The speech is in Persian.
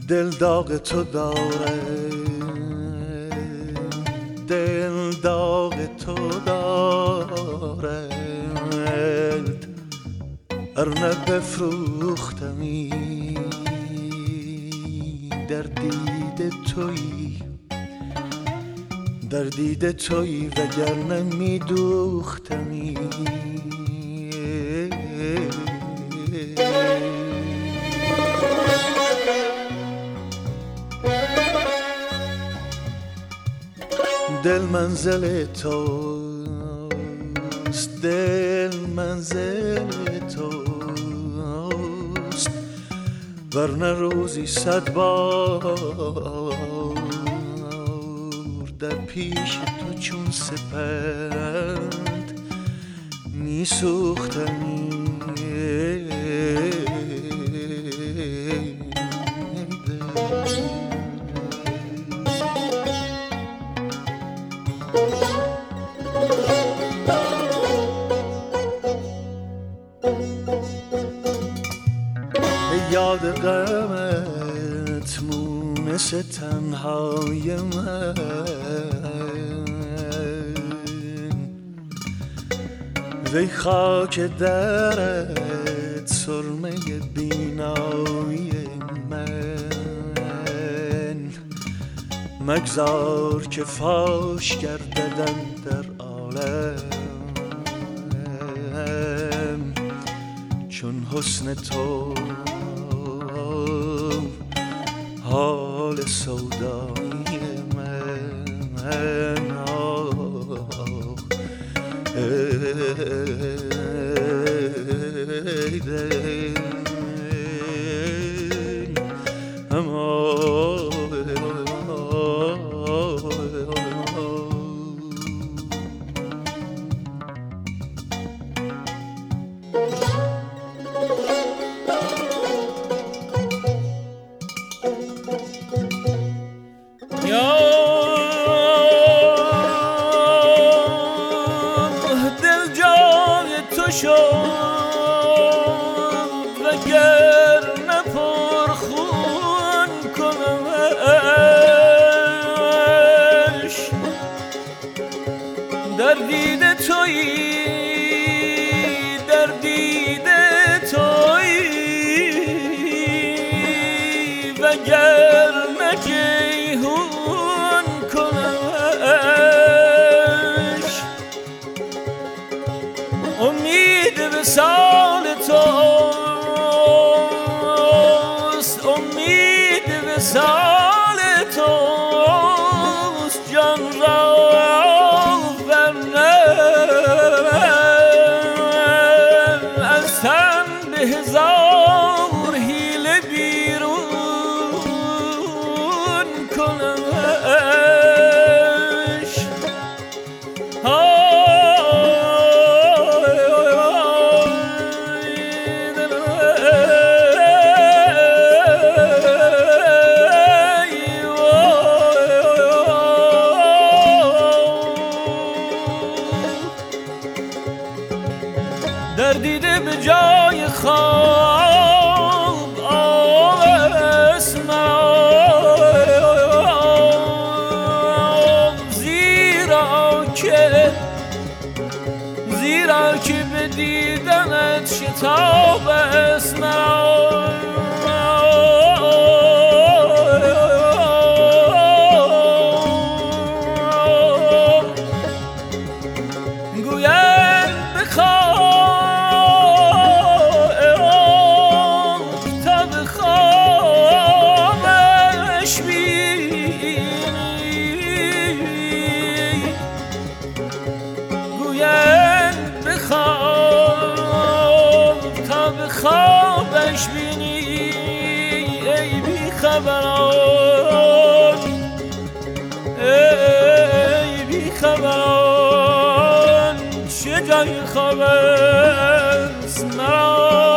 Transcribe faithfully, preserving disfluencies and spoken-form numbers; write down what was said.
دل داغ تو داره، دل داغ تو داره، ارنه بفروختمی در دید تویی، در دید تویی وگرنه می دوختمی. دل منزل توست، دل منزل توست، ورنه روزی صد بار در پیش تو چون سپند می سوختمی. یاد غمت مونس تنهای من، وی خاک درت سرمه بینایی من، مگذار که فاش گرددن در عالم چون حسن تو حال سودایی من. ای دل وگرنه پرخون کنمش در دید تویی، در دید تویی وگرنه جیهون کنمش. امید وصال توست، امید وصال توست، جان را ورنه از تن به هزار حیله بیرون کنمش. در دیده به جای خواب آویس مرا، زیرا که زیرا که به دیدنت شتاب است مرا. گویم بخواه تا بخوابش بینی، گویم بخواه تا بخوابش بینی. ای بی خبران، ای بی خبران، چه جای خواب است مرا.